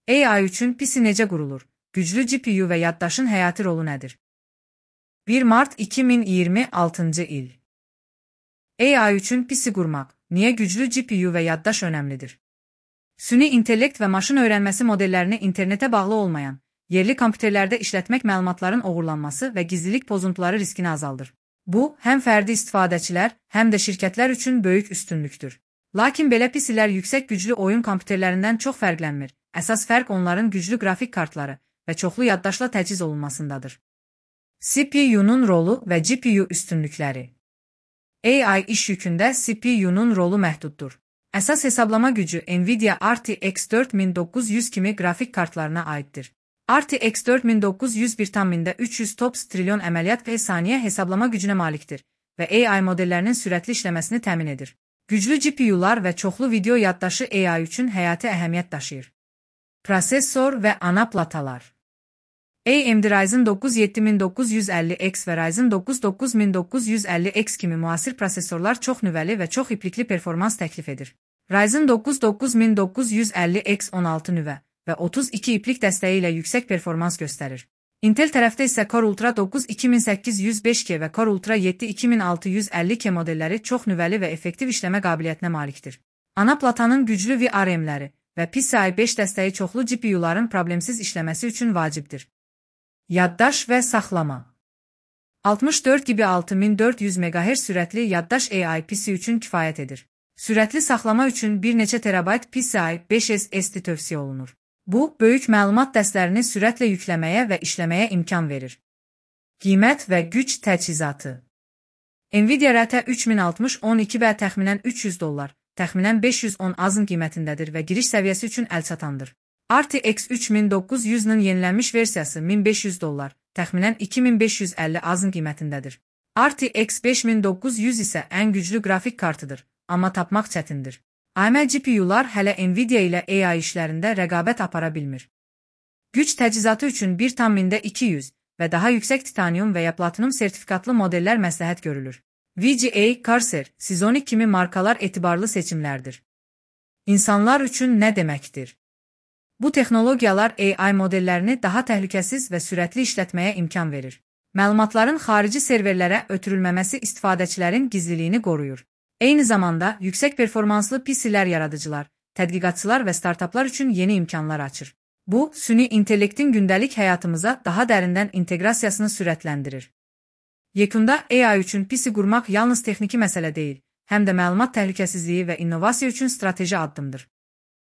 AI üçün PC necə qurulur? Güclü GPU və yaddaşın həyati rolu nədir? 1 mart 2026-cı il. AI üçün PC qurmaq. Niyə güclü GPU və yaddaş önəmlidir? Süni intellekt və maşın öyrənməsi modellərini internetə bağlı olmayan, yerli kompüterlərdə işlətmək məlumatların oğurlanması və gizlilik pozuntuları riskini azaldır. Bu, həm fərdi istifadəçilər, həm də şirkətlər üçün böyük üstünlükdür. Lakin belə PC'lər yüksək güclü oyun kompüterlərindən çox fərqlənmir. Əsas fərq onların güclü qrafik kartları və çoxlu yaddaşla təchiz olunmasındadır. CPU-nun rolu və GPU üstünlükləri. AI iş yükündə CPU-nun rolu məhduddur. Əsas hesablama gücü Nvidia RTX 4900 kimi qrafik kartlarına aiddir. RTX 4900 1,300 TOPS trilyon əməliyyat və saniyə hesablama gücünə malikdir və AI modellərinin sürətli işləməsini təmin edir. Güclü GPU-lar və çoxlu video yaddaşı AI üçün həyati əhəmiyyət daşıyır. Prosesor və ana platalar. AMD Ryzen 9 7950X və Ryzen 9 9950X kimi müasir prosesorlar çox nüvəli və çox iplikli performans təklif edir. Ryzen 9 9950X 16 nüvə və 32 iplik dəstəyi ilə yüksək performans göstərir. Intel tərəfdə isə Core Ultra 9 2805K və Core Ultra 7 2650K modelləri çox nüvəli və effektiv işləmə qabiliyyətinə malikdir. Ana platanın güclü VRM-ləri və PCIe 5 dəstəyi çoxlu GPU-ların problemsiz işləməsi üçün vacibdir. Yaddaş və saxlama. 64 GB 6400 MHz sürətli yaddaş AI PC üçün kifayət edir. Sürətli saxlama üçün bir neçə terabayt PCIe 5 SSD tövsiyə olunur. Bu, böyük məlumat dəstlərini sürətlə yükləməyə və işləməyə imkan verir. Qiymət və güc təchizatı. Nvidia RT 3060 12B təxminən $300, təxminən 510 AZM qiymətindədir və giriş səviyyəsi üçün əlçatandır. RTX 3900-nın yenilənmiş versiyası $1500, təxminən 2550 AZM qiymətindədir. RTX 5900 isə ən güclü qrafik kartıdır, amma tapmaq çətindir. AMD GPU-lar hələ Nvidia ilə AI işlərində rəqabət apara bilmir. Güc təchizatı üçün 1,200 və daha yüksək titanium və ya platinum sertifikatlı modellər məsləhət görülür. VGA, Corsair, Seasonic kimi markalar etibarlı seçimlərdir. İnsanlar üçün nə deməkdir? Bu texnologiyalar AI modellərini daha təhlükəsiz və sürətli işlətməyə imkan verir. Məlumatların xarici serverlərə ötürülməməsi istifadəçilərin gizliliyini qoruyur. Eyni zamanda, yüksək performanslı PC-lər yaradıcılar, tədqiqatçılar və startaplar üçün yeni imkanlar açır. Bu, süni intellektin gündəlik həyatımıza daha dərindən inteqrasiyasını sürətləndirir. Yekunda AI üçün PC qurmaq yalnız texniki məsələ deyil, həm də məlumat təhlükəsizliyi və innovasiya üçün strateji addımdır.